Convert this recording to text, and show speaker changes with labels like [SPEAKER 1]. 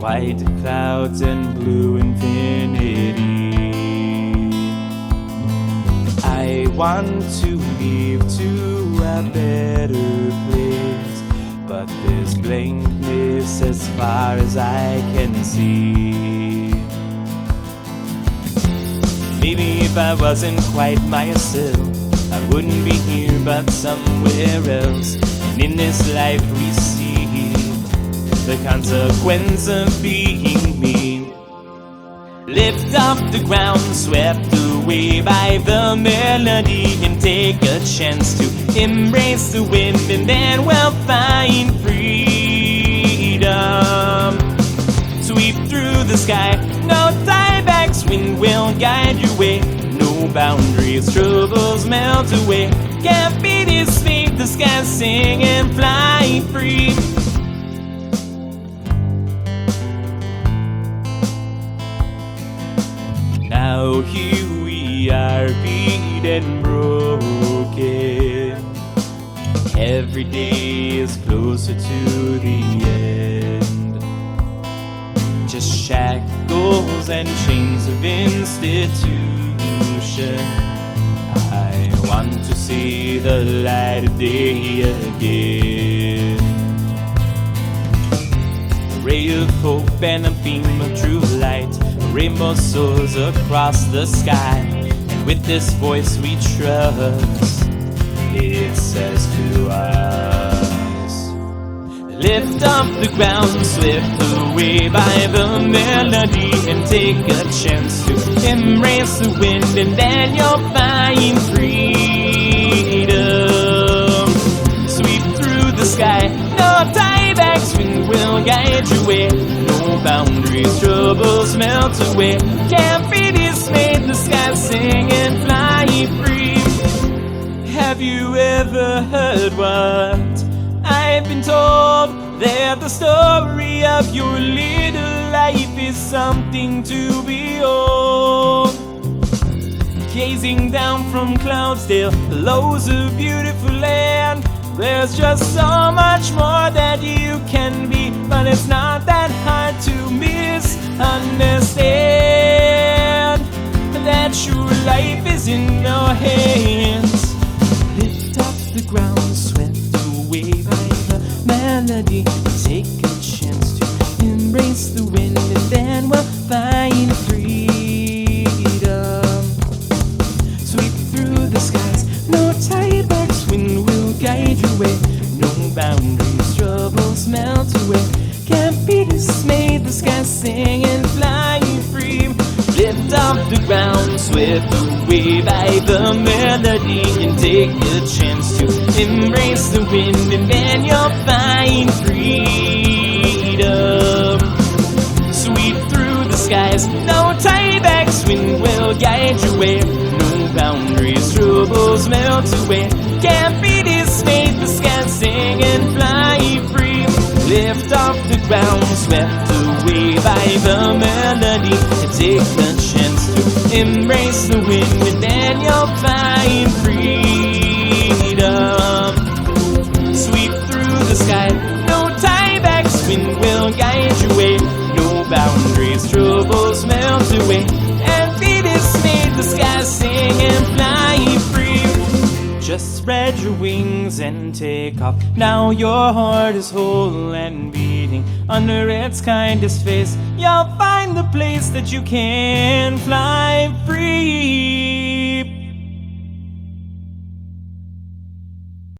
[SPEAKER 1] white clouds and blue infinity. I want to leave to a better place, but there's blankness as far as I can see. Maybe if I wasn't quite myself, I wouldn't be here but somewhere else. And in this life we see the consequence of being me. Lift off the ground, swept away by the melody, and take a chance to embrace the wind, and then we'll find freedom. Sweep through the sky, no tiebacks, wind will guide your way. No boundaries, troubles melt away. Can't be dismayed, the sky sing and fly free. Now here we are, beat and broken. Every day is closer to the end. Just shackles and chains of institution. I want to see the light of day again. A ray of hope and a beam of true light. Rainbow soars across the sky, and with this voice we trust, it says to us, lift off the ground, slipped away by the melody, and take a chance to embrace the wind, and then you'll find freedom. Sweep through the sky, no tiebacks, wind will guide your way. No boundaries, troubles melt away. Can't be dismayed, the sky sing and fly free. Have you ever heard what I've been told? That the story of your little life is something to behold. Gazing down from Cloudsdale, belows a beautiful land. There's just so much more that you can be, but it's not that hard to misunderstand that your life is in your hands. Lift off the ground, swept away by the melody. Take a chance to embrace the wind, and then we'll find freedom. Sweep through the skies, no tiebacks, wind will guide your way. No boundaries, troubles melt away. Can't be dismayed, the sky sing and fly free. Lift off the ground, swept away by the melody, and take a chance to embrace the wind, and then you'll find freedom. Sweep through the skies, no tiebacks, wind will guide your way. No boundaries, troubles melt away. Can't be dismayed, the sky sing and fly free. Lift off the ground, swept away by the melody, and take a chance to embrace the wind, and then you'll find freedom. Sweep through the sky, no tiebacks, wind will guide your way. No boundaries, troubles melt away. And be dismayed, the sky sing and fly free. Just spread your wings and take off. Now your heart is whole and beating. Under its kindest face, you'll find the place that you can fly free.